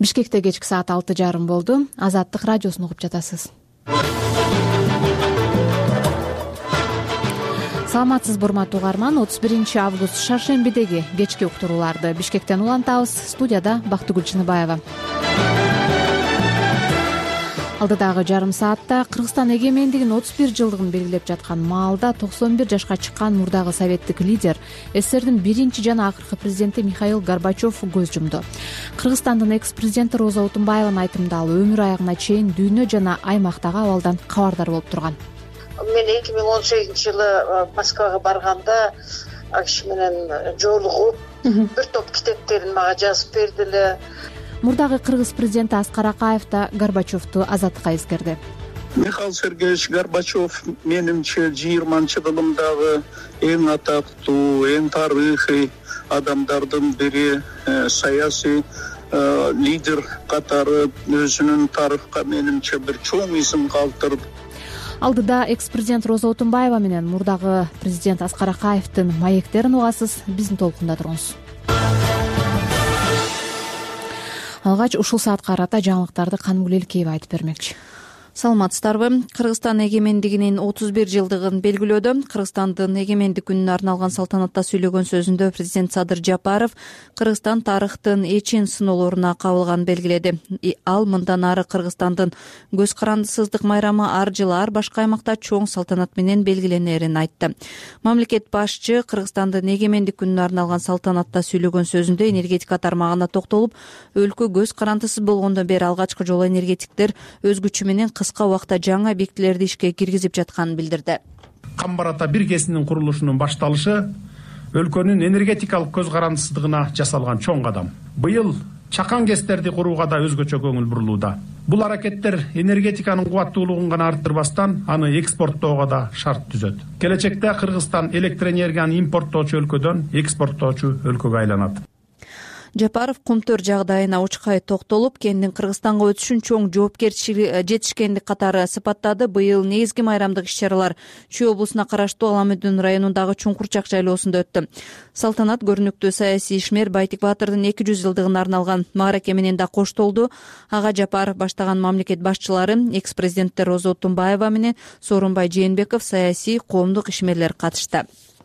Бишкекте кечки саат 6:30 болду. Азаттык радиосун угуп жатасыз. Саламатсызбы урматтуу угарман. 31 август шаршембидеги кечки уктурууларды Бишкектен улантабыз. Студияда Бактыгүл Чыныбаева. Алдыдагы жарым саатта Кыргызстан эгемендигинин 31 жылдыгын белгилеп жаткан маалда 91 жашка чыккан мурдагы советтик лидер, СССРдин биринчи жана акыркы президенти Михаил Горбачев көз жумду. Кыргызстандын экс-президенти Роза Отунбаеванын айтымында ал өмүр аягына чейин дүйнө жана аймактагы абалдан кабардар болуп турган. Мен 2018-жылы Москвага барганда киши менен жолугуп, бир топ китептерин мага жазып берди эле. Мурдагы кыргыз президенти Аскар Акаев да Горбачевду азаттыкка эскерди. Михаил Сергеевич Горбачев менимче 20-жылымдагы эң атактуу, эң тарыхый адамдардын бири, саясий лидер катары өзүнүн тарыхка менимче бир чоң изин калтырып. Алдыда экс-президент Роза Отунбаева менен мурдагы президент Аскар Акаевдин маектерин угасыз. Биздин толкунда туруңуз. Алгач ушул саатка карата жаңылыктарды Канымгүл Элкеева айтып бермекчи. Саламатсыздарбы. Кыргызстан эгемендигинин 31 жылдыгын белгилөөдө Кыргызстандын эгемендик күнүнө арналган салтанатта сүйлөгөн сөзүндө президент Садыр Жапаров Кыргызстан тарыхтын эчин сыноолоруна кабылганын белгиледи. Ал мындан ары Кыргызстандын көз карандысыздык майрамы ар жылы ар башка аймакта чоң салтанат менен белгиленерин айтты. Мамлекет башчы Кыргызстандын эгемендик күнүнө арналган салтанатта сүйлөгөн сөзүндө энергетика тармагына токтолуп, өлкө көз карандысыз болгондон бери алгачкы жолу энергетиктер өз күчү менен кыска убакта жаңы объектилерди ишке киргизип жатканын билдирди. Камбар ата бир кесинин курулушунун башталышы өлкөнүн энергетикалык көз карандысыздыгына жасалган чоң кадам. Быйыл чакан кестерди курууга да өзгөчө көңүл бурулууда. Бул аракеттер энергетиканын кубаттуулугун гана арттырбастан, аны экспорттоого да шарт түзөт. Келечекте Кыргызстан электроэнергияны импорттоочу өлкөдөн экспорттоочу өлкөгө айланат. Жапаров кумтөр жагдайына учкай токтолуп, кендин Кыргызстанга өтүшүн чоң жоопкерчилик жетишкендик катары сыпаттады. Быйыл негизги майрамдык иш-чаралар Чүй облусуна караштуу Аламүдүн районундагы Чуңкурчак жайлоосунда өттү. Салтанат көрүнүктүү саясий ишмер Байтик Баатырдын 200 жылдыгына арналган маараке менен да коштолду. Ага Жапаров баштаган мамлекет башчылары, экс-президенттер Роза Отунбаева менен Сооронбай Жээнбеков, саясий коомдук ишмерлер катышты.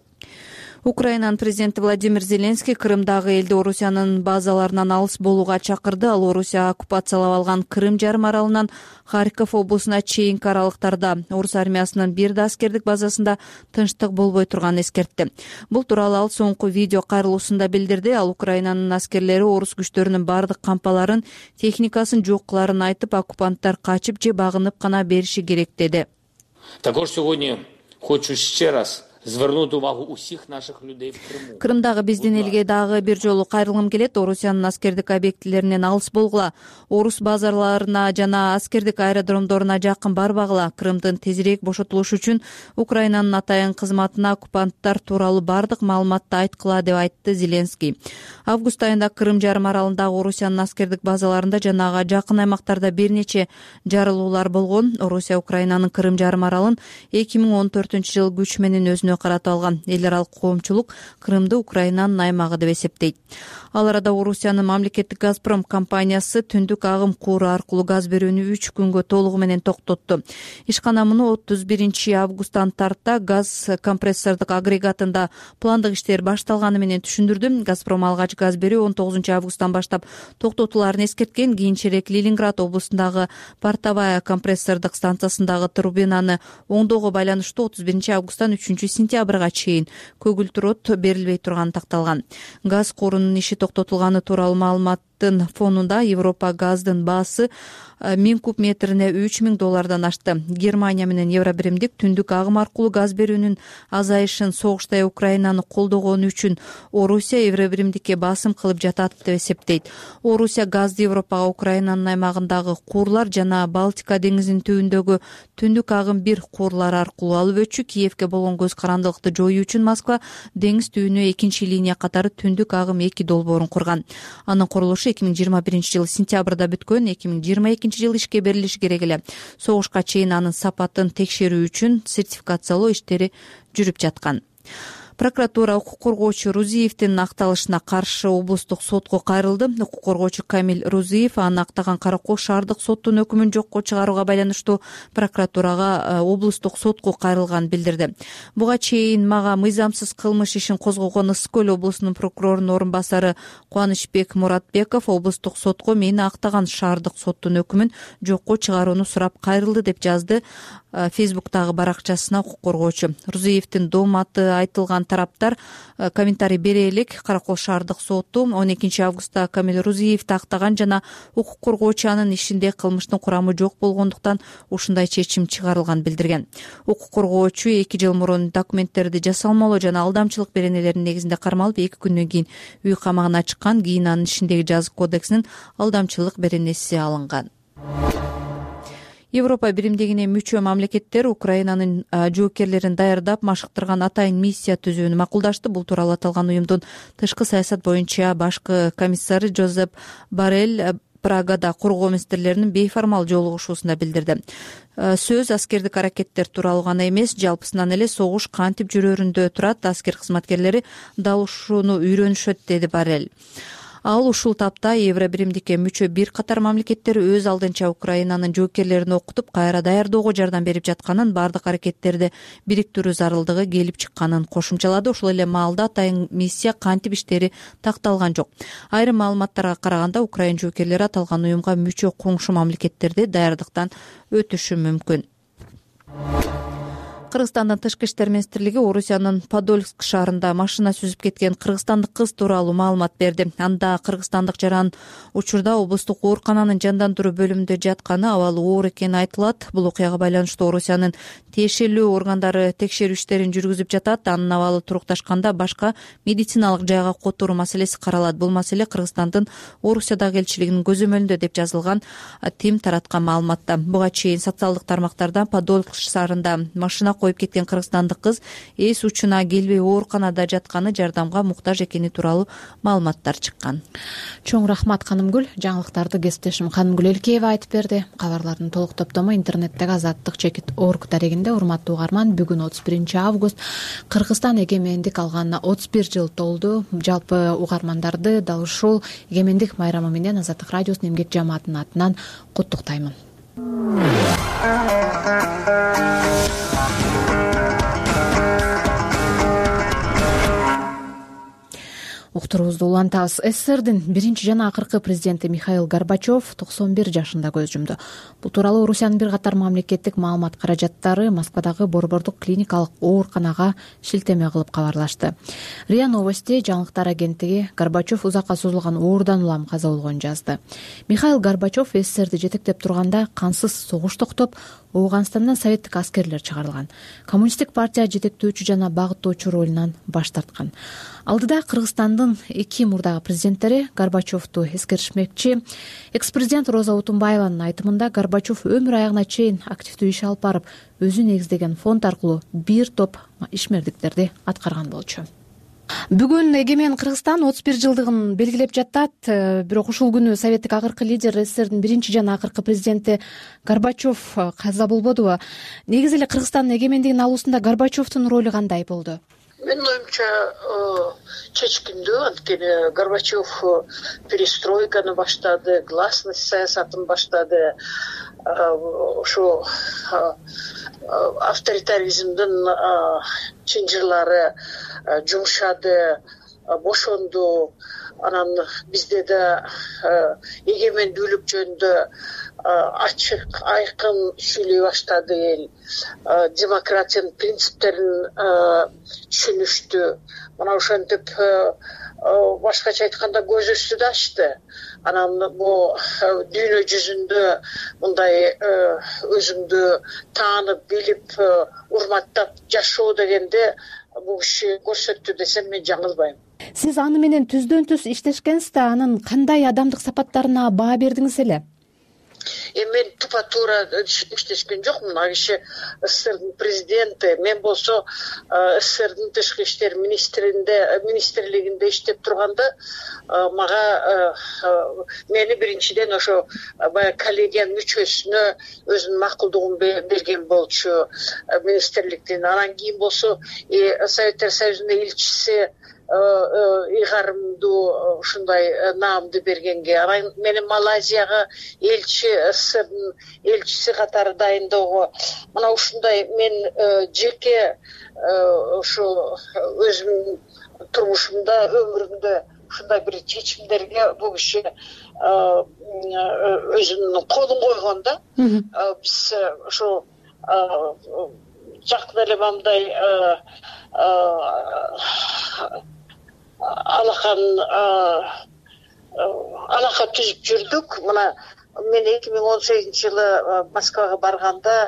Украинанын президенти Владимир Зеленский Крымдагы элди Орусиянын базаларынан алыс болууга чакырды. Ал Орусия оккупациялап алган Крым жарым аралынан Харьков облусуна чейинки аралыктарда орус армиясынын бир да аскердик базасында тынчтык болбой турганын эскертти. Бул тууралуу ал соңку видео кайрылуусунда билдирди. Ал Украинанын аскерлери орус күчтөрүнүн бардык кампаларын, техникасын жок кыларын айтып, оккупанттар качып же багынып гана бериши керек деди. Також сьогодні хочу ще раз звернути увагу усіх наших людей в Криму. Крымдагы биздин элге дагы бир жолу кайрылгым келет. Орусиянын аскердик объектилеринен алыс болгула. Орус базарларына жана аскердик аэродромдоруна жакын барбагыла. Крымдын тезирээк бошотулушу үчүн Украинанын атайын кызматына оккупанттар тууралуу бардык маалыматты айткыла деп айтты Зеленский. Август айында Крым жарым аралындагы Орусиянын аскердик базаларында жана ага жакын аймактарда бир нече жарылуулар болгон. Орусия Украинанын Крым жарым аралын 2014-жылы күч менен өзүнө каратып алган. Эл аралык коомчулук Крымды Украинанын аймагы деп эсептейт. Ал арада Орусиянын мамлекеттик Газпром компаниясы түндүк агым кууру аркылуу газ берүүнү 3 күнгө толугу менен токтотту. Ишкана муну 31 августтан тарта газ компрессордук агрегатында пландык иштер башталганы менен түшүндүрдү. Газпром алгач газ берүү 19 августтан баштап токтотуларын эскерткен. Кийинчерээк Ленинград облусундагы Портовая компрессордук станциясындагы турбинаны оңдоого байланыштуу 31 августтан 3 сентябрга чейин көгүлтүр берилбей турганы такталган. Газ корунун иши токтотулганы тууралуу маалыматтын фонунда Европа газдын баасы 1000 куб метрине $3000 ашты. Германия менен Евробиримдик түндүк агым аркылуу газ берүүнүн азайышын согуштай Украинаны колдогону үчүн Орусия Евробиримдикке басым кылып жатат деп эсептейт. Орусия газды Европага Украинанын аймагындагы куурлар жана Балтика деңизинин түбүндөгү түндүк агым 1 куурлар аркылуу алып өтчү. Киевке болгон көз карандылыкты жоюу үчүн Москва деңиз түбүнө экинчи линия катары түндүк агым 2 долбоорун курган. Анын курулушу 2021-жылы сентябрда бүткөн, 2022-жылы ишке берилиши керек эле. Согушка чейин анын сапатын текшерүү үчүн сертификациялоо иштери жүрүп жаткан. Прокуратура укук коргоочу Рузиевдин акталышына каршы облустук сотко кайрылды. Укук коргоочу Камил Рузиев аны актаган Каракол шаардык соттун өкүмүн жокко чыгарууга байланыштуу прокуратурага облустук сотко кайрылганын билдирди. Буга чейин мага мыйзамсыз кылмыш ишин козгогон Ысык көл облусунун прокурорунун орун басары Кубанычбек Муратбеков облустук сотко мени актаган шаардык соттун өкүмүн жокко чыгарууну сурап кайрылды деп жазды Фейсбуктагы баракчасына укук коргоочу. Рузиевдин дом аты айтылган тараптар комментарий бере элек. Каракол шаардык соту 12 августта Камил Рузиевди актаган жана укук коргоочу анын ишинде кылмыштын курамы жок болгондуктан ушундай чечим чыгарылганын билдирген. Укук коргоочу 2 жыл мурун документтерди жасалмалоо жана алдамчылык беренелеринин негизинде кармалып 2 күндөн кийин үй камагына чыккан. Кийин анын ишиндеги жазык кодексинин алдамчылык беренеси алынган. Европа биримдигине мүчө мамлекеттер Украинанын жоокерлерин даярдап машыктырган атайын миссия түзүүнү макулдашты. Бул тууралуу аталган уюмдун тышкы саясат боюнча башкы комиссары Жозеп Боррелл Прагада коргоо министрлеринин бейформал жолугушуусунда билдирди. Сөз аскердик аракеттер тууралуу гана эмес, жалпысынан эле согуш кантип жүрөрүндө турат, аскер кызматкерлери дал ушуну үйрөнүшөт, деди Боррелл. Ал ушул тапта Евро биримдикке мүчө бир катар мамлекеттер өз алдынча Украинанын жоокерлерин окутуп кайра даярдоого жардам берип жатканын, бардык аракеттерди бириктирүү зарылдыгы келип чыкканын кошумчалады. Ошол эле маалда атайын миссия кантип иштери такталган жок. Айрым маалыматтарга караганда Украин жоокерлери аталган уюмга мүчө коңшу мамлекеттерди даярдыктан өтүшү мүмкүн. Кыргызстандын тышкы иштер министрлиги Орусиянын Подольск шаарында машина сүзүп кеткен кыргызстандык кыз тууралуу маалымат берди. Анда кыргызстандык жаран учурда облустук оорукананын жандандыруу бөлүмүндө жатканы, абалы оор экени айтылат. Бул окуяга байланыштуу Орусиянын тиешелүү органдары текшерүү иштерин жүргүзүп жатат. Анын абалы турукташканда башка медициналык жайга которуу маселеси каралат. Бул маселе Кыргызстандын Орусиядагы элчилигинин көзөмөлүндө деп жазылган ТИМ тараткан маалыматта. Буга чейин социалдык тармактарда Подольск шаарында машина коюп кеткен кыргызстандык кыз эс учуна келбей ооруканада жатканы, жардамга муктаж экени тууралуу маалыматтар чыккан. Чоң рахмат Канымгүл. Жаңылыктарды кесиптешим Канымгүл Элкеева айтып берди. Кабарлардын толук топтому интернеттеги azattik.org дарегинде. Урматтуу угарман, бүгүн 31 август Кыргызстан эгемендик алганына 31 жыл толду. Жалпы угармандарды дал ушул эгемендик майрамы менен Азаттык радиосунун эмгек жамаатынын атынан куттуктаймын. Уктуруубузду улантабыз. СССРдин биринчи жана акыркы президенти Михаил Горбачев 91 жашында көз жумду. Бул тууралуу Орусиянын бир катар мамлекеттик маалымат каражаттары Москвадагы Борбордук клиникалык ооруканага шилтеме кылып кабарлашты. РИА Новости жаңылыктар агенттиги Горбачев узакка созулган оорудан улам каза болгонун жазды. Михаил Горбачев СССРди жетектеп турганда кансыз согуш токтоп, Ооганстандан советтик аскерлер чыгарылган. Коммунисттик партия жетектөөчү жана багыттоочу ролунан баш тарткан. Алдыда Кыргызстандын 2 мурдагы президенттери Горбачевду эскеришмекчи. Экс-президент Роза Отунбаеванын айтымында Горбачев өмүр аягына чейин активдүү иш алып барып, өзү негиздеген фонд аркылуу бир топ ишмердиктерди аткарган болчу. Бүгүн эгемен Кыргызстан 31 жылдыгын белгилеп жатат. Бирок ушул күнү советтик акыркы лидер СССРдин биринчи жана акыркы президенти Горбачев каза болбодубу? Негизи эле Кыргызстандын эгемендигин алуусунда Горбачевдун ролу кандай болду? Менин оюмча чечкиндүү. Анткени Горбачев перестройканы баштады, гласность саясатын баштады. Ошо авторитаризмдин чынжырлары жумшады, бошонду. Анан бизде да эгемендүүлүк жөнүндө ачык, айкын сүйлөй баштады эл. Демократиянын принциптерин түшүнүштү. Мына ошентип башкача айтканда көзүбүздү да ачты. Анан бул дүйнө жүзүндө мындай өзүңдү таанып, билип, урматтап жашоо дегенде бул киши көрсөттү десем мен жаңылбайм. Сиз аны менен түздөн түз иштешкенсиз да, анын кандай адамдык сапаттарына баа бердиңиз эле? Мен тупа туура иштешкен жокмун. Ал киши СССРдин президенти, мен болсо СССРдин тышкы иштер министрлигинде иштеп турганда мага мени биринчиден ошо баягы коллегиянын мүчөсүнө өзүнүн макулдугун берген болчу министрликтин. Анан кийин болсо Советтер Союзунун элчиси ыйгарымдуу ушундай наамды бергенге, анан мени Малайзияга элчи СССРдин элчиси катары дайындоого, мына ушундай мен жеке ошо өзүмдүн турмушумда, өмүрүмдө ушундай бир чечимдерге бул киши өзүнүн колун койгон да. Биз ошо жакын эле мындай алака түзүп жүрдүк. Мына мен 2018-жылы Москвага барганда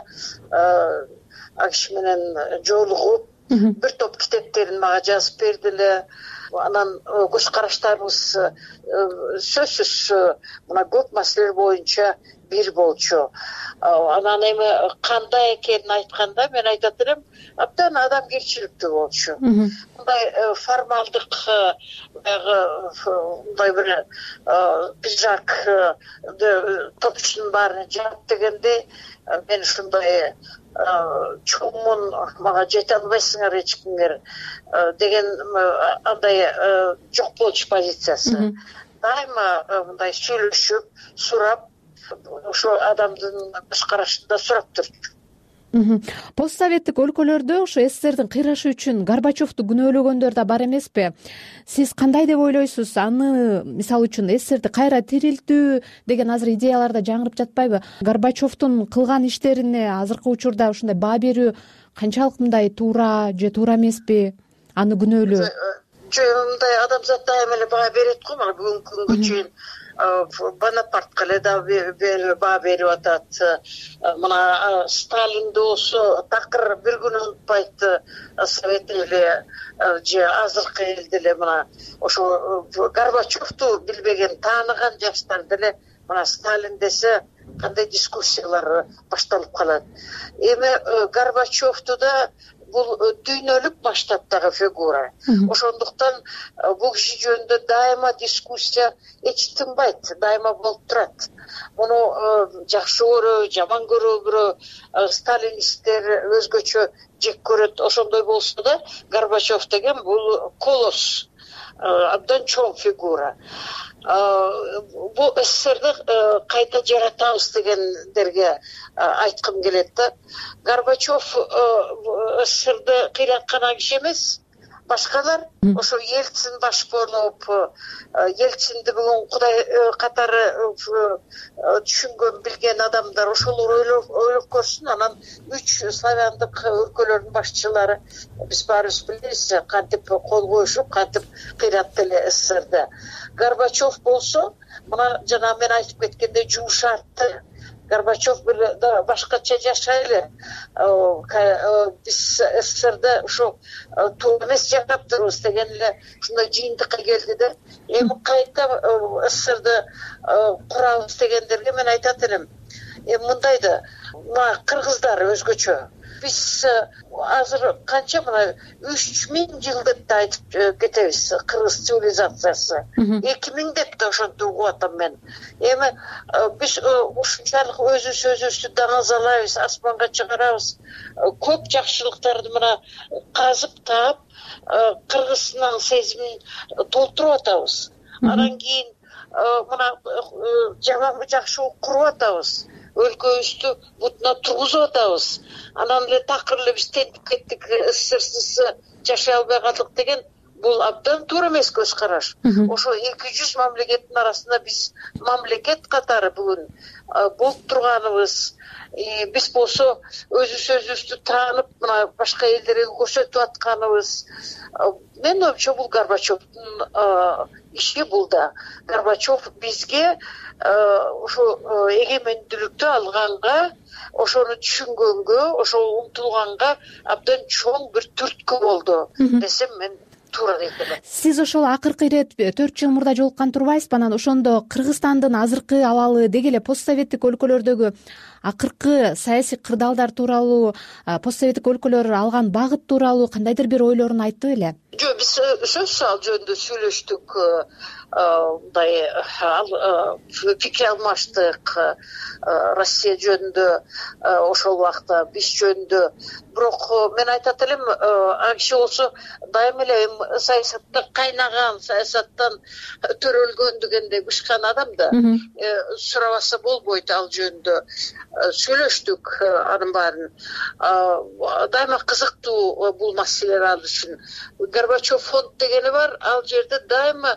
ал киши менен жолугуп бир топ китептерин мага жазып бердиле. Анан көз караштарыбыз сөзсүз мына көп маселелер боюнча бир болчу. Анан эми кандай экенин айтканда мен айтат элем, абдан адамгерчиликтүү болчу. Мындай формалдык баягы мындай бир пиджак топчунун баарын жаап дегенде мен ушундай чоңмун, мага жете албайсыңар эчкимдер деген андай жок болчу позициясы. Дайыма мындай сүйлөшүп, сурап, ошо адамдын көз карашында сурап турчу. Постсоветтик өлкөлөрдө ошо СССРдин кыйрашы үчүн Горбачевду күнөөлөгөндөр да бар эмеспи? Сиз кандай деп ойлойсуз? Аны мисалы үчүн СССРди кайра тирилтүү деген азыр идеяларда жаңырып жатпайбы? Горбачевдун кылган иштерине азыркы учурда ушундай баа берүү канчалык мындай туура же туура эмеспи? Аны күнөөлөө. Мындай адамзат дайыма эле баа берет го, мына бүгүнкү күнгө чейин Бонапартка эле да баа берип атат. Мына Сталинди болсо такыр бир күн унутпайт, Совет эли же азыркы эл деле. Мына ошо Горбачевду билбеген, тааныган жаштар деле мына Сталин десе кандай дискуссиялар башталып калат. Эми Горбачевду да бул дүйнөлүк масштабтагы фигура. Ошондуктан бул киши жөнүндө дайыма дискуссия эч тынбайт, дайыма болуп турат. Муну жакшы көрө, жаман көрө, бирөө сталинисттер өзгөчө жек көрөт. Ошондой болсо да Горбачев деген бул колос, абдан чоң фигура. Бул СССРди кайта жаратабыз дегендерге айткым келет да. Горбачев СССРди кыйраткан киши эмес, башкалар. Ошо Ельцин баш болуп, Ельцинди бүгүн Кудай катары түшүнгөн, билген адамдар ошолор ойлоп көрсүн. Анан 3 славяндык өлкөлөрдүн башчылары биз баарыбыз билебиз кантип кол коюшуп, кантип кыйратты эле СССРди. Горбачев болсо, мына жана мен айтып кеткендей жумшартты. Горбачев башкача жашайлы. Биз СССРди ошо туура эмес жаштырабыз деген эле ушундай жыйынтыкка келди да. Эми кайта СССРди курабыз дегендерге мен айтат элем, мындай да, мына кыргыздар өзгөчө. Биз азыр канча мына 3000 жыл деп да айтып кетебиз, кыргыз цивилизациясы. 2000 деп да ошентип угуп атам мен. Эми биз ушунчалык өзүбүздү даңазалайбыз, асманга чыгарабыз. Көп жакшылыктарды мына казып таап, кыргыздын сезимин толтуруп атабыз. Анан кийин мына жакшы куруп атабыз. Өлкөбүздү бутуна тургузуп атабыз. Анан эле такыр эле биз тентип кеттик, СССРсиз жашай албай калдык деген бул абдан туура эмес көз караш. Ошо 200 мамлекеттин арасында биз мамлекет катары бүгүн болуп турганыбыз. Биз болсо өзүбүздү таанып, мына башка элдерге көрсөтүп атканыбыз. Мен ойымча бул Горбачевдун иши бул да. Горбачев бизге ошо эгемендүүлүктү алганга, ошону түшүнгөнгө, ошо умтулганга абдан чоң бир түрткү болду десем мен туура дейт элем. Сиз ошол акыркы ирет 4 жыл мурда жолуккан турбайсызбы? Анан ошондо Кыргызстандын азыркы абалы деги эле постсоветтик өлкөлөрдөгү акыркы саясий кырдаалдар тууралуу, постсоветтик өлкөлөр алган багыт тууралуу кандайдыр бир ойлорун айтты беле? Жок, биз сөзсүз ал жөнүндө сүйлөштүк, мындай пикир алмаштык Россия жөнүндө, ошол убакта биз жөнүндө. Бирок мен айтат элем, киши болсо дайыма эле саясатта кайнаган, саясаттан төрөлгөн дегендей бышкан адам да, сурабаса болбойт ал жөнүндө. Сүйлөштүк анын баарын. Дайыма кызыктуу бул маселелер ал үчүн. Горбачев фонд дегени бар, ал жерде дайыма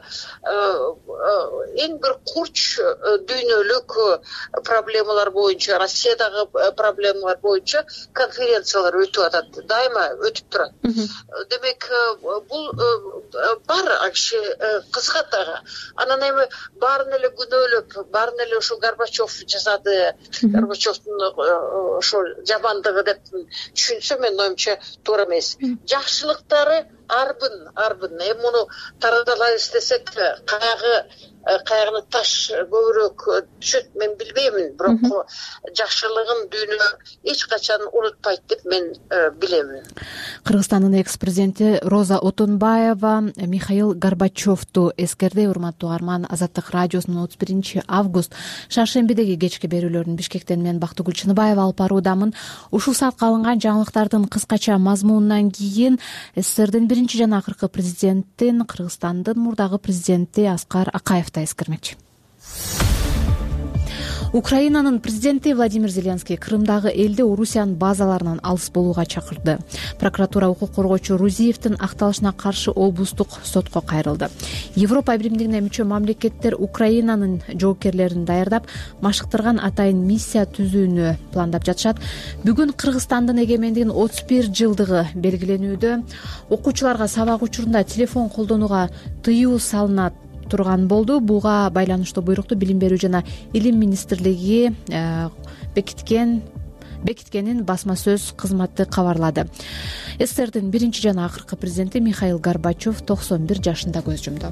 эң бир курч дүйнөлүк проблемалар боюнча, Россиядагы проблемалар боюнча конференциялар өтүп атат, дайыма өтүп турат. Демек, бул бар акчы кызыгат ага. Анан эми баарын эле күнөөлөп, баарын эле ошо Горбачев жасады, Горбачевдун ошол жамандыгы деп түшүнсө, менин оюмча туура эмес. Жакшылыктары арбын. Эми муну тараталайбыз десек, каягына таш көбүрөөк түшөт, мен билбеймин, бирок жакшылыгын дүйнө эч качан унутпайт деп мен билемин. Кыргызстандын экс-президенти Роза Отунбаева Михаил Горбачевду эскерди. Урматтуу угарман, Азаттык радиосунун 31 август шаршембидеги кечки берүүлөрүн Бишкектен мен Бактыгүл Чыныбаева алып баруудамын. Ушул саатка алынган жаңылыктардын кыскача мазмунунан кийин СССРдин биринчи жана акыркы президентин, Кыргызстандын мурдагы президенти Аскар Акаев да эскермекчи. Украинанын президенти Владимир Зеленский Крымдагы элди Орусиянын базаларынан алыс болууга чакырды. Прокуратура укук коргоочу Рузиевдин акталышына каршы облустук сотко кайрылды. Европа биримдигине мүчө мамлекеттер Украинанын жоокерлерин даярдап, машыктырган атайын миссия түзүүнү пландап жатышат. Бүгүн Кыргызстандын эгемендигинин 31 жылдыгы белгиленүүдө. Окуучуларга сабак учурунда телефон колдонууга тыюу салынат турган болду. Буга байланыштуу буйрукту Билим берүү жана Илим министрлиги бекиткенин басма сөз кызматы кабарлады. СССРдин биринчи жана акыркы президенти Михаил Горбачев 91 жашында көз жумду.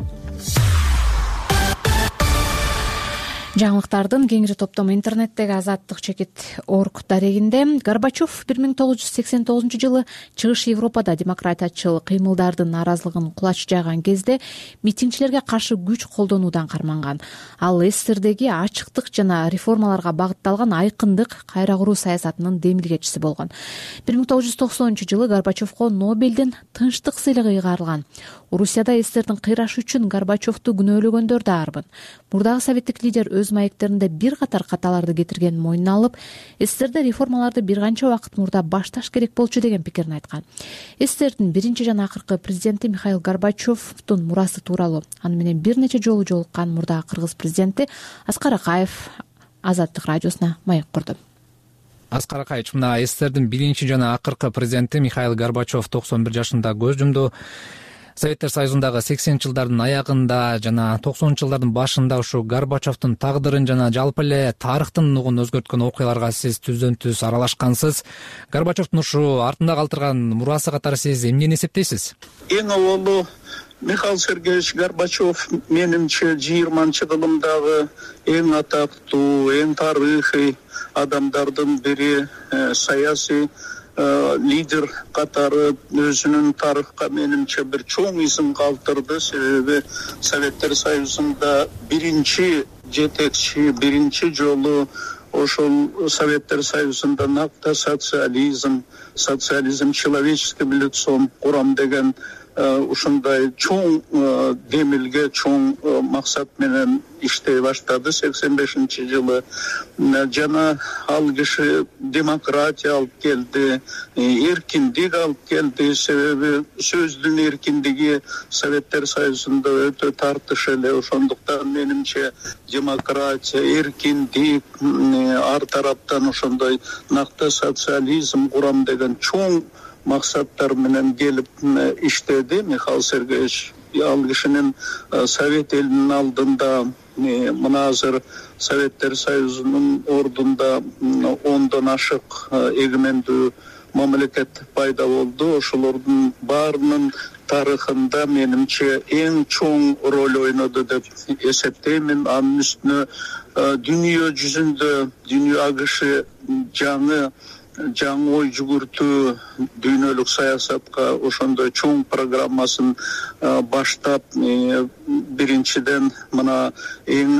Жаңылыктардын кеңири топтому интернеттеги azattik.org дарегинде Горбачев 1989 жылы Чыгыш Европада демократиячыл кыймылдардын нааразылыгын кулач жайган кезде митингчилерге каршы күч колдонуудан карманган. Ал СССРдеги ачыктык жана реформаларга багытталган айкындык кайра куруу саясатынын демилгечиси болгон. 1990 жылы Горбачевго Нобелдин тынчтык сыйлыгы ыйгарылган. Орусияда СССРдин кыйрашы үчүн Горбачевду күнөөлөгөндөр да арбын. Мурдагы советтик лидер өз маектеринде бир катар каталарды кетиргенин мойнуна алып, СССРде реформаларды бир канча убакыт мурда башташ керек болчу деген пикирин айткан. СССРдин биринчи жана акыркы президенти Михаил Горбачевдун мурасы тууралуу аны менен бир нече жолу жолуккан мурдагы кыргыз президенти Аскар Акаев Азаттык радиосуна маек курду. Аскар Акаевич, мына СССРдин биринчи жана акыркы президенти Михаил Горбачев 91 жашында көз жумду. Советтер Союзундагы 80 жылдардын аягында жана 90 жылдардын башында ушу Горбачевдун тагдырын жана жалпы эле тарыхтын нугун өзгөрткөн окуяларга сиз түздөн-түз аралашкансыз. Горбачевдун ушу артында калтырган мурасы катары сиз эмнени эсептейсиз? Эң аввалы Михаил Сергеевич Горбачев менимче 20-жылымдагы эң атактуу, эң тарыхый адамдардын бири, саясий лидер катары өзүнүн тарыхка менимче бир чоң изин калтырды. Себеби Советтер Союзунда биринчи жетекчи, биринчи жолу ошол Советтер Союзунда накта социализм, человеческим лицом курам деген ушундай чоң демилге, чоң максат менен иштей баштады 85-жылы. Жана ал киши демократия алып келди, эркиндик алып келди. Себеби сөздүн эркиндиги Советтер Союзунда өтө тартыш эле. Ошондуктан менимче демократия, эркиндик, ар тараптан ошондой накта социализм курам деген чоң максаттар менен келип иштеди Михаил Сергеевич. Ал кишинин Совет элинин алдында мына азыр Советтер Союзунун ордунда 10дон ашык эгемендүү мамлекет пайда болду. Ошолордун баарынын тарыхында менимче эң чоң роль ойноду деп эсептеймин. Анын үстүнө дүйнө жүзүндө АКШ жаңы ой жүгүртүү дүйнөлүк саясатка ошондой чоң программасын баштап, биринчиден мына эң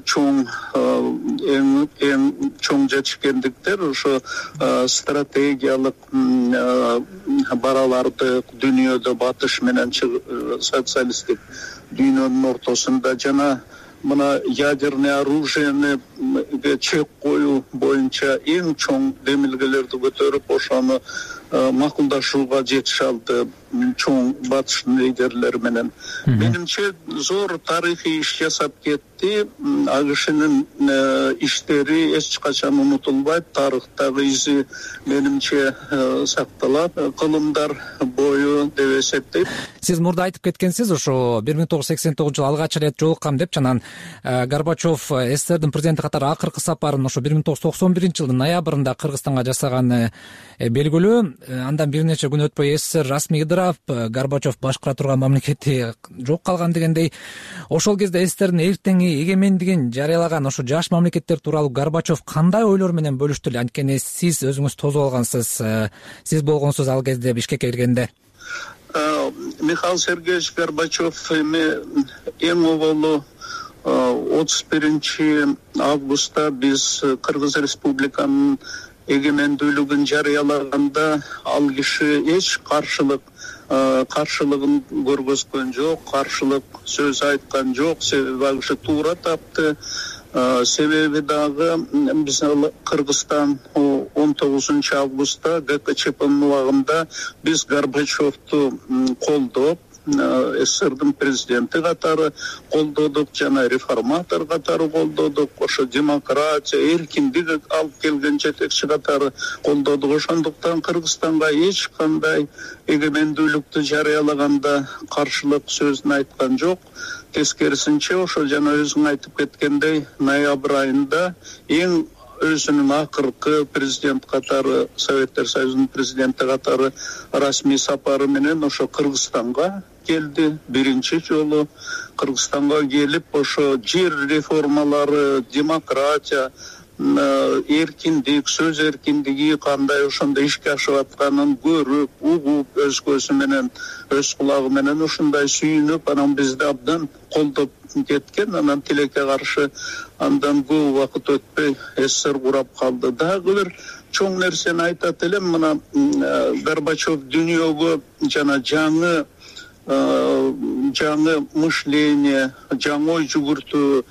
чоң жетишкендиктер ошо стратегиялык бараларды дүйнөдө батыш менен социалисттик дүйнөнүн ортосунда жана мына ядерный оружияны чек коюу боюнча эң чоң демилгелерди көтөрүп, ошону макулдашууга жетише алды чоң батыштын лидерлери менен. Менимче зор тарыхый иш жасап кетти. АКШнын иштери эч качан унутулбайт, тарыхтагы изи менимче сакталат кылымдар бою деп эсептейт. Сиз мурда айтып кеткенсиз, ошо 1989-жылы алгач эле жолуккам деп, анан Горбачев СССРдин президенти катары акыркы сапарын ошо 1991-жылдын ноябрында Кыргызстанга жасаганы белгилүү. Андан бир нече күн өтпөй СССР расмий ыдырап, Горбачев башкара турган мамлекети жок калган дегендей. Ошол кезде СССРдин эртеңи эгемендигин жарыялаган ошо жаш мамлекеттер тууралуу Горбачев кандай ойлор менен бөлүштү эле? Анткени сиз өзүңүз тосуп алгансыз, сиз болгонсуз ал кезде Бишкекке келгенде. Михаил Сергеевич Горбачев эң оболу 31 августта биз Кыргыз Республиканын эгемендүүлүгүн жарыялаганда ал киши эч каршылыгын көргөзгөн жок, каршылык сөз айткан жок. Себеби ал киши туура тапты. Себеби дагы биз Кыргызстан 19 августта ГКЧПнын убагында биз Горбачевду колдоп, СССРдин президенти катары колдодук, жана реформатор катары колдодук, ошо демократия, эркиндик алып келген жетекчи катары колдодук. Ошондуктан Кыргызстанга эч кандай эгемендүүлүктү жарыялаганда каршылык сөзүн айткан жок. Тескерисинче, ошо жана өзүң айтып кеткендей, ноябрь айында эң өзүнүн акыркы президент катары, Советтер Союзунун президенти катары расмий сапары менен ошо Кыргызстанга келди. Биринчи жолу Кыргызстанга келип, ошо жер реформалары, демократия, эркиндик, сөз эркиндиги кандай ошондой ишке ашып атканын көрүп, угуп, өз көзү менен, өз кулагы менен ушундай сүйүнүп, анан бизди абдан колдоп кеткен. Анан тилекке каршы андан көп убакыт өтпөй СССР курап калды. Дагы бир чоң нерсени айтат элем, мына Горбачев дүйнөгө жана жаңы мышление, жаңы ой жүгүртүү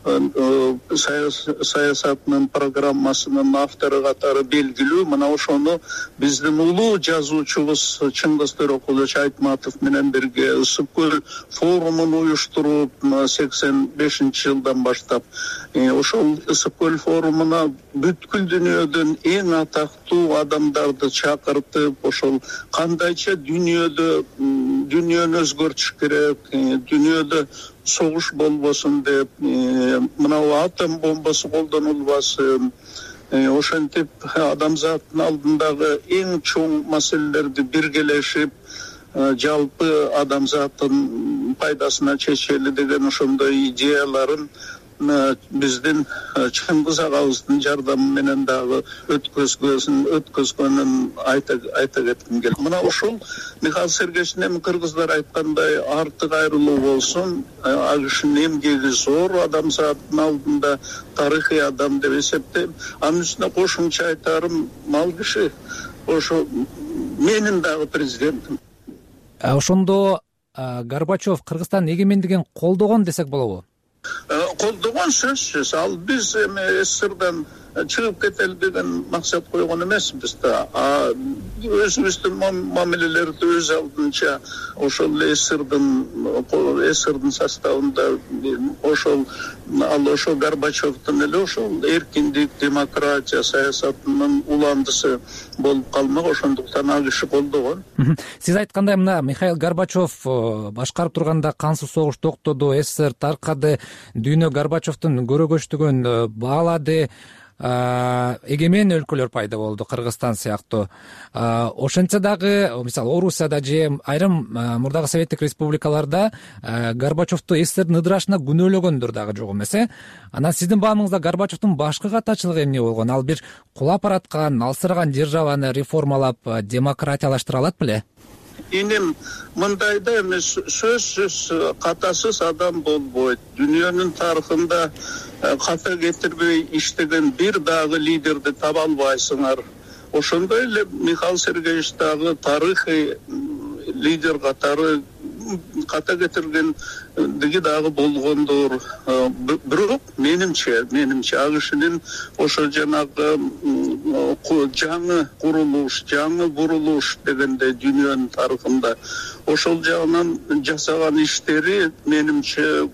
саясатынын программасынын автору катары белгилүү. Мына ошону биздин улуу жазуучубуз Чыңгыз Төрөкулович Айтматов менен бирге Ысык көл форумун уюштуруп 85-жылдан баштап, ошол Ысык көл форумуна бүткүл дүйнөдөн эң атактуу адамдарды чакыртып, ошол кандайча дүйнөнү өзгөртүш керек, дүйнөдө согуш болбосун деп, мына атом бомбасы колдонулбасын, ошентип адамзаттын алдындагы эң чоң маселелерди биргелешип, жалпы адамзаттын пайдасына чечели деген ошондой идеяларын биздин Чыңгыз агабыздын жардамы менен дагы өткөзгөнүн айта кетким келет. Мына ошол Михаил Сергеевичтин эми кыргыздар айткандай арты кайрылуу болсун, АКШнын эмгеги зор, адамзаттын алдында тарыхый адам деп эсептейм. Анын үстүнө кошумча айтарым, ал киши ошо менин дагы президентим. Ошондо Горбачев Кыргызстандын эгемендигин колдогон десек болобу? Колдогон сөзсүз. Ал биз эми СССРдан чыгып кетели деген максат койгон эмеспиз да. Өзүбүздүн мамилелерди өз алдынча ошол СССРдин составында ошол Горбачевдун эле ошол эркиндик, демократия саясатынын уландысы болуп калмак, ошондуктан АКШ колдогон. Сиз айткандай, мына Михаил Горбачев башкарып турганда кансыз согуш токтоду, СССР таркады, дүйнө Горбачевдун көрөгөчтүгүн баалады. эгемен өлкөлөр пайда болду, Кыргызстан сыяктуу. Ошентсе дагы мисалы Орусияда же айрым мурдагы советтик республикаларда Горбачевду эстердин ыдырашына күнөөлөгөндөр дагы жок эмес. Анан сиздин баамыңызда Горбачевдун башкы катачылыгы эмне болгон? Ал бир кулап бараткан, алсыраган державаны реформалап демократиялаштыра алат беле? Инем мындайда эмес, сөзсүз катасыз адам болбойт. Дүйнөнүн тарыхында ката кетирбей иштеген бир дагы лидерди таба албайсыңар. Ошондой эле Михаил Сергеевич дагы тарыхый лидер катары ката кетиргендиги дагы болгондур. Бирок менимче ал кишинин ошо жанагы жаңы курулуш, жаңы бурулуш дегенде дүйнөнүн тарыхында ошол жагынан жасаган иштери менимче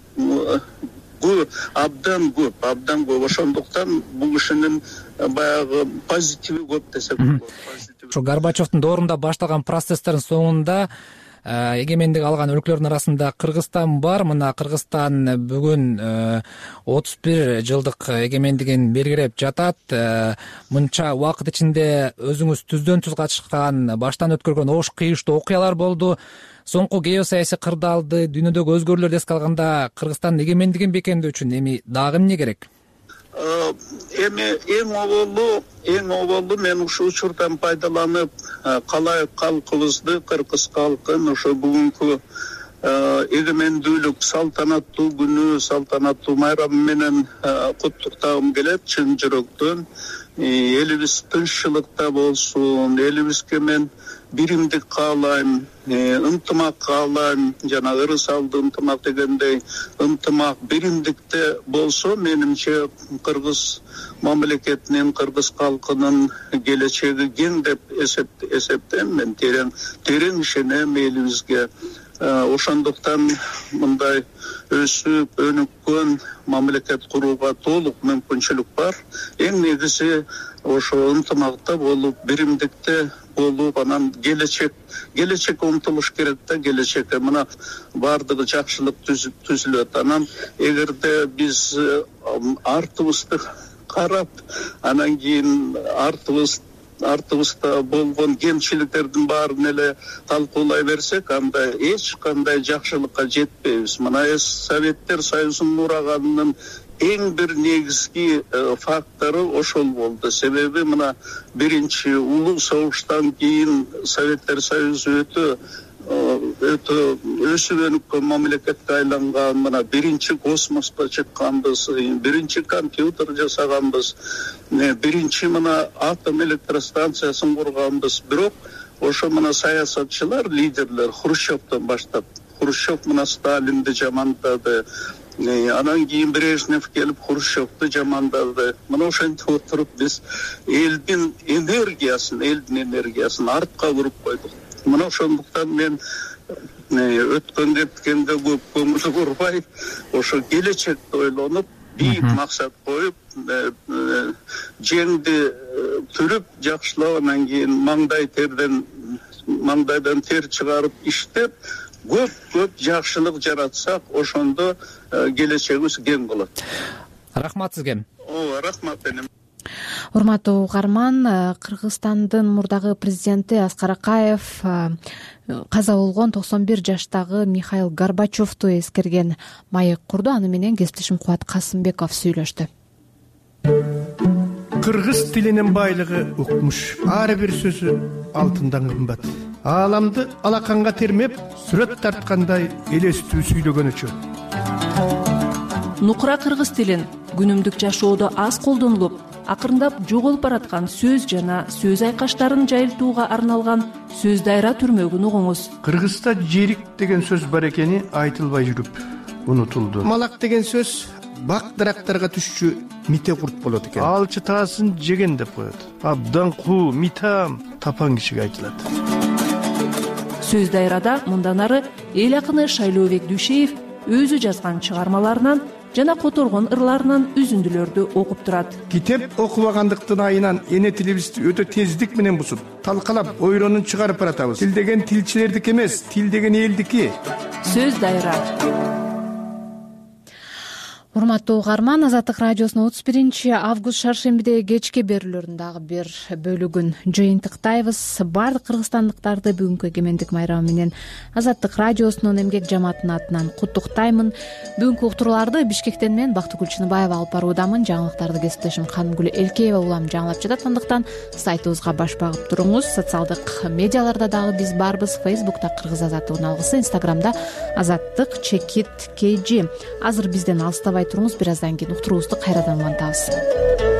абдан көп. Ошондуктан бул кишинин баягы позитиви көп десек болот. Ошо Горбачевдун доорунда башталган процесстердин соңунда эгемендик алган өлкөлөрдүн арасында Кыргызстан бар. Мына Кыргызстан бүгүн 31 жылдык эгемендигин белгилеп жатат. Мынча убакыт ичинде өзүңүз түздөн түз катышкан, баштан өткөргөн ош кыйыштуу окуялар болду. Соңку геосаясий кырдаалды, дүйнөдөгү өзгөрүүлөрдү эске алганда Кыргызстандын эгемендигин бекемдөө үчүн эми дагы эмне керек? Эми эң оболу мен ушул учурдан пайдаланып калайык калкыбызды, кыргыз калкын ошо бүгүнкү эгемендүүлүк салтанаттуу күнү, салтанаттуу майрамы менен куттуктагым келет чын жүрөктөн. Элибиз тынччылыкта болсун, элибизге мен биримдик каалайм, ынтымак каалайм, жана ырыс алды ынтымак дегендей ынтымак биримдикте болсо менимче Кыргыз мамлекетинин, Кыргыз калкынын келечеги кең деп эсептейм. Мен терең ишенем элибизге. Ошондуктан мындай өсүп өнүккөн мамлекет курууга толук мүмкүнчүлүк бар. Эң негизи ошо ынтымакта болуп, биримдикте болуп, анан келечекке умтулуш керек да, келечекке мына баардыгы жакшылык түзүлөт. Анан эгерде биз артыбызды карап, анан кийин артыбызда болгон кемчиликтердин баарын эле талкуулай берсек, анда эч кандай жакшылыкка жетпейбиз. Мына Советтер Союзунун ураганынын эң бир негизги фактору ошол болду. Себеби мына биринчи улуу согуштан кийин Советтер Союзу өтө өсүп өнүккөн мамлекетке айланган, мына биринчи космоско чыкканбыз, биринчи компьютер жасаганбыз, биринчи мына атом электростанциясын курганбыз. Бирок ошо мына саясатчылар, лидерлер Хрущевдон баштап, Хрущев мына Сталинди жамандады, анан кийин Брежнев келип Хрущевду жамандады. Мына ошентип отуруп биз элдин энергиясын артка буруп койдук. Мына ошондуктан мен өткөн кеткенде көп көңүл бурбай, ошо келечекти ойлонуп, бийик максат коюп, жеңди түрүп, жакшылап, анан кийин маңдайдан тер чыгарып иштеп, көп жакшылык жаратсак, ошондо келечегибиз кең болот. Рахмат сизге. Рахмат энем. Урматтуу угарман, Кыргызстандын мурдагы президенти Аскар Акаев каза болгон 91 жаштагы Михаил Горбачевду эскерген маек курду. Аны менен кесиптешим Кубат Касымбеков сүйлөштү. Кыргыз тилинин байлыгы укмуш, ар бир сөзү алтындан кымбат. Ааламды алаканга термеп, сүрөт тарткандай элестүү сүйлөгөн үчүн. Нукура кыргыз тилин күнүмдүк жашоодо аз колдонулуп, акырындап жоголуп бараткан сөз жана сөз айкаштарын жайылтууга арналган сөз дайра түрмөгүн угуңуз. Кыргызда жерик деген сөз бар экени айтылбай жүрүп унутулду. Малак деген сөз бак дарактарга түшчү мите курт болот экен. Алчы таасын жеген деп коет. Абдан куу, митам тапан кишиге айтылат. Сөз дайрада мындан ары эл акыны Шайлообек Дүйшеев өзү жазган чыгармаларынан жана которгон ырларынан үзүндүлөрдү окуп турат. Китеп окубагандыктын айынан эне тилибизди өтө тездик менен бусуп, талкалап, ойронун чыгарып баратабыз. Тил деген тилчилердики эмес, тил деген элдики. Сөз дайра. урматтуу угарман, Азаттык радиосунун 31-август шаршембидеги кечки берүүлөрүнүн дагы бир бөлүгүн жыйынтыктайбыз. Баардык кыргызстандыктарды бүгүнкү эгемендик майрамы менен Азаттык радиосунун эмгек жамаатынын атынан куттуктаймын. Бүгүнкү уктурууларды Бишкектен мен Бактыгүл Чыныбаева алып баруудамын. Жаңылыктарды кесиптешим Канымгүл Элкеева улам жаңылап жатат. Андыктан сайтыбызга баш багып туруңуз. Социалдык медиаларда дагы биз барбыз. Фейсбукта Кыргыз азаттыгынын алгысы, Инстаграмда #azаттык_kg. Азыр бизден алыстабай туруңуз, бир аздан кийин уктуруубузду кайрадан улантабыз.